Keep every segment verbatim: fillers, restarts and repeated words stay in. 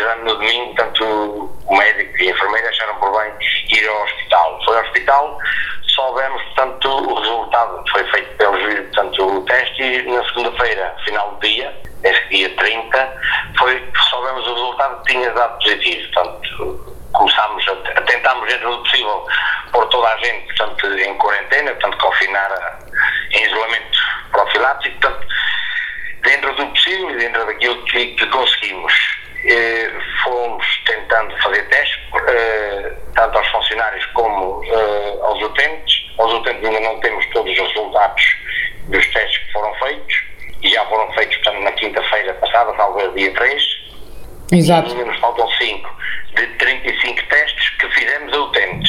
portanto, no domingo, tanto o médico e a enfermeira acharam por bem ir ao hospital. Foi ao hospital, soubemos, portanto, o resultado, foi feito pelo juiz, portanto, o teste, e na segunda-feira, final do dia, esse dia trinta, foi, soubemos o resultado que tinha dado positivo. Portanto, começámos a, a tentarmos, dentro do possível, pôr toda a gente, portanto, em quarentena, portanto, confinar a, em isolamento profilático, portanto, dentro do possível e dentro daquilo que, que conseguimos. Eh, fomos tentando fazer testes, eh, tanto aos funcionários como eh, aos utentes. Aos utentes ainda não temos todos os resultados dos testes que foram feitos, e já foram feitos, portanto, na quinta-feira passada, talvez dia três. Exato. E ainda nos faltam cinco, de trinta e cinco testes que fizemos a utentes.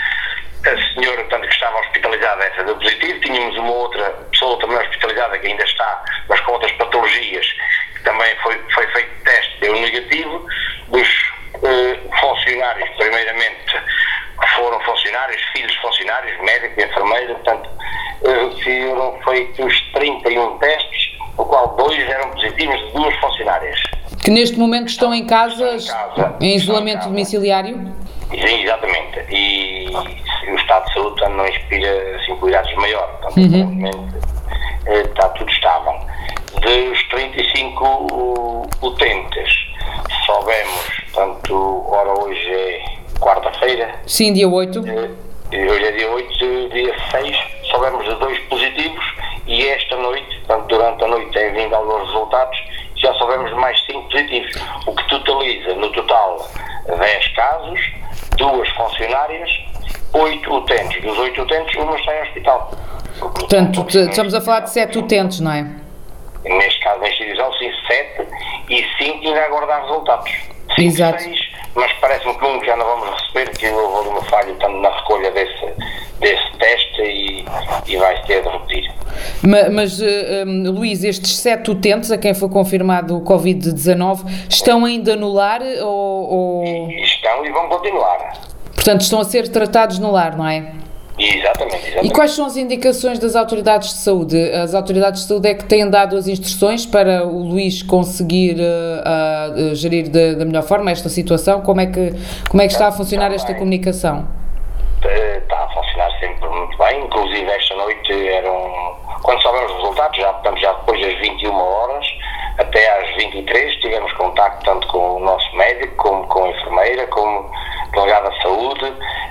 A senhora, portanto, que estava hospitalizada, essa deu positivo. Tínhamos uma outra pessoa também hospitalizada que ainda está, mas com outras patologias, que também foi, foi feito teste, deu negativo. Dos eh, funcionários, primeiramente, que foram funcionários, filhos de funcionários, médico e enfermeiro, portanto, eh, foram feitos trinta e um testes, do qual dois eram positivos de duas funcionárias. Que neste momento estão em casa, estão em, casa, em isolamento casa. domiciliário? Sim, exatamente. E o estado de saúde não inspira assim, cuidados maiores. Portanto, uhum. está tudo estável. Dos trinta e cinco utentes, soubemos, portanto, ora hoje é quarta-feira. Sim, dia oito. Hoje é dia oito, dia seis, soubemos de dois positivos, e esta noite, portanto, durante a noite tem vindo alguns resultados, já soubemos de mais cinco positivos, o que totaliza, no total, dez casos, duas funcionárias, oito utentes. Dos oito utentes, uma está em hospital. Portanto, estamos a falar de sete utentes, não é? Neste caso, na instituição, sim, sete, e cinco ainda a aguardar resultados. Cinco, exato. Seis, mas parece-me que um que já não vamos receber, que houve uma falha tanto na recolha desse, desse teste, e, e vai-se ter de repetir. Mas, mas um, Luís, estes sete utentes a quem foi confirmado o covid dezanove estão ainda no lar ou, ou... Estão e vão continuar. Portanto, estão a ser tratados no lar, não é? Exatamente, exatamente. E quais são as indicações das autoridades de saúde? As autoridades de saúde é que têm dado as instruções para o Luís conseguir uh, uh, gerir de, da melhor forma esta situação? Como é que, como é que está a funcionar esta comunicação? Está a funcionar sempre muito bem, inclusive esta noite eram, quando soubemos os resultados, já, portanto, já depois das vinte e uma horas até às vinte e três, tivemos contacto tanto com o nosso médico, como com a enfermeira, como delegado de saúde.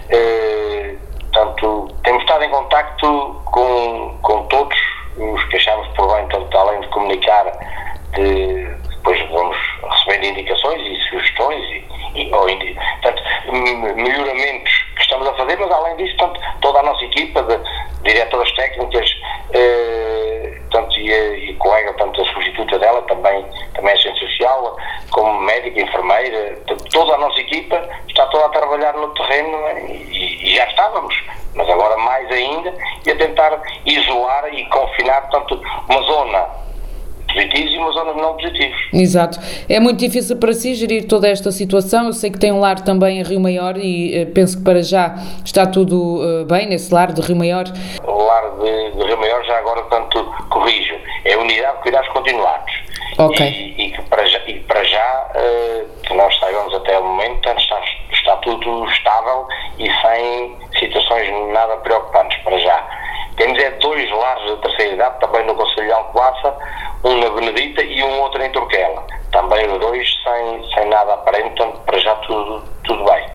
Eh, portanto, temos estado em contacto com, com todos os que achamos por bem, tanto além de comunicar, de, depois vamos recebendo indicações e sugestões e, e ou, portanto, melhoramentos que estamos a fazer, mas além disso, portanto, toda a nossa equipa de diretoras técnicas, eh, portanto, e, a, e a colega, portanto, a substituta dela também, também é assistente social, como médica, enfermeira, toda a nossa equipa está toda a trabalhar no terreno, e, e já estávamos, mas agora mais ainda, e a tentar isolar e confinar, portanto, uma zona positivos e uma zona de não positivos. Exato. É muito difícil para si gerir toda esta situação. Eu sei que tem um lar também em Rio Maior e uh, penso que para já está tudo uh, bem nesse lar de Rio Maior. O lar de, de Rio Maior já agora, portanto, corrijo, é a Unidade de Cuidados Continuados. Ok. E, e que para já, e para já uh, que nós saibamos até o momento, portanto, está, está tudo estável e sem situações nada preocupantes para já. Temos é dois lares de terceira idade, também no Concelho de Alcobaça, um na Benedita e um outro em Turquela. Também os dois sem, sem nada aparente, portanto, para já tudo, tudo bem.